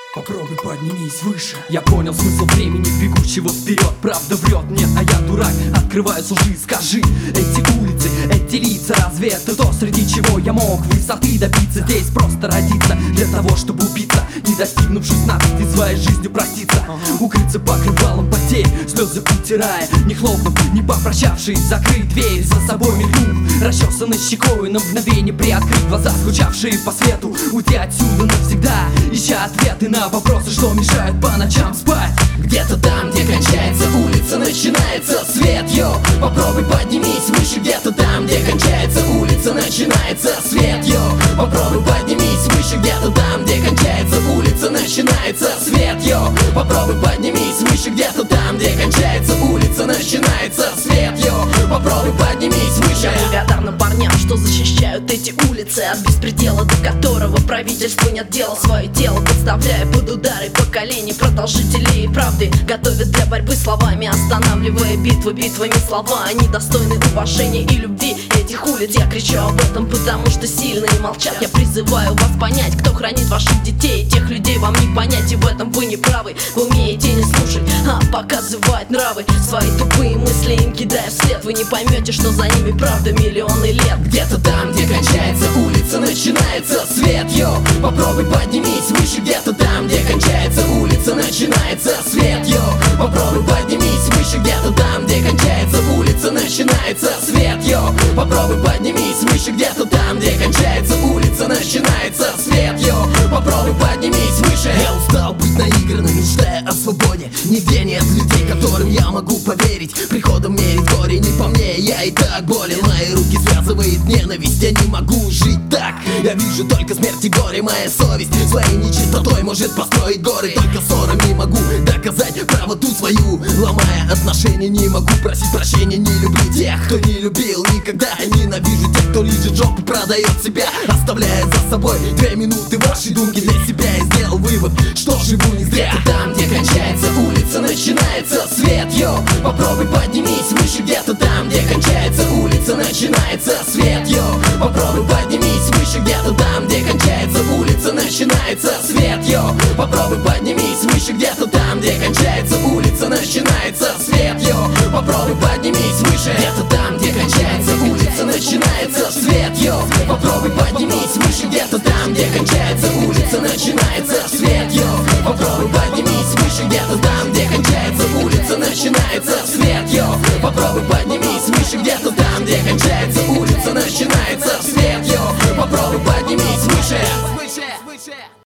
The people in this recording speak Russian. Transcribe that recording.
Попробуй поднимись выше. Я понял смысл времени, бегущего вперед. Правда врет мне, а я дурак. Открываю лжи, скажи. Эти улицы, эти лица, разве это то, среди чего я мог высоты добиться? Здесь просто родиться для того, чтобы убиться, не достигнув 16 и своей жизнью проститься. Укрыться покрывалом потерь, слезы утирая, не хлопнув, не попрощавшись, закрыть дверь за собой мигнув, расчесанной щекой на мгновение приоткрыть глаза, скучавшие по свету, уйти отсюда навсегда, ища ответы на вопросы, что мешают по ночам спать. Где-то там, где кончается улица, начинается свет, йо. Попробуй поднимись выше. Где-то там, где кончается улица, начинается свет, йо. Попробуй поднимись выше. Где-то там, где кончается улица, начинается свет, йо. Попробуй поднимись выше. Где-то там, где кончается улица, начинается свет, йо. Попробуй поднимись выше. Благодарным парням, что защищают эти улицы от беспредела, до которого правительство не отдело свое тело, подставляя под удары поколений продолжителей правды, готовят для борьбы словами, останавливая битвы битвами. Слова, они достойны уважения и любви этих улиц. Я кричу об этом, потому что сильные молчат. Я призываю вас понять, кто хранит ваших детей. Тех людей вам не понять, и в этом вы не правы. Вы умеете не слушать, а показывать нравы. Свои тупые мысли им кидая вслед. Вы не поймете, что за ними правда миллионы лет. Где-то там, где кончается улица, начинается свет, йо. Попробуй поднимись выше. Где-то там, где кончается улица, начинается свет, йо. Попробуй поднимись выше. Где-то там, где кончается улица, начинается свет, йо. Попробуй поднимись выше. Где-то там, где кончается улица, начинается свет, йо. Попробуй поднимись выше. Я устал быть наигранным, мечтая о свободе. Нигде нет людей, которым я могу поверить. Приходом мерить горе не по мне, я и так болен. Мои руки связывает ненависть, я не могу жить так. Я вижу только смерть и горе, моя совесть своей нечистотой может построить горы. Только ссорами могу доказать правоту свою. Ломая отношения, не могу просить прощения. Не люблю тех, кто не любил никогда. Ненавижу тех, кто лижет жопу, продает себя, оставляя за собой 2 минуты вашей думки для себя. И сделал вывод, что живу не зря. Где-то там, где кончается улица, начинается свет, йо. Попробуй поднимись выше. Где-то там, где кончается улица, начинается свет, йо. Попробуй поднимись выше. Где-то там, где кончается улица, начинается свет, йо. Попробуй поднимись выше. Где-то там, где кончается улица, начинается свет, йо. Попробуй поднимись выше. Где-то там, где кончается улица, начинается свет, йо. Попробуй поднимись выше. Где-то там, где кончается улица, начинается свет, йо. Попробуй поднимись выше. Где-то там, где кончается улица, начинается свет, йо. Попробуй поднимись выше. Где-то там, где кончается улица, начинается свет, йо. Попробуй поднимись выше.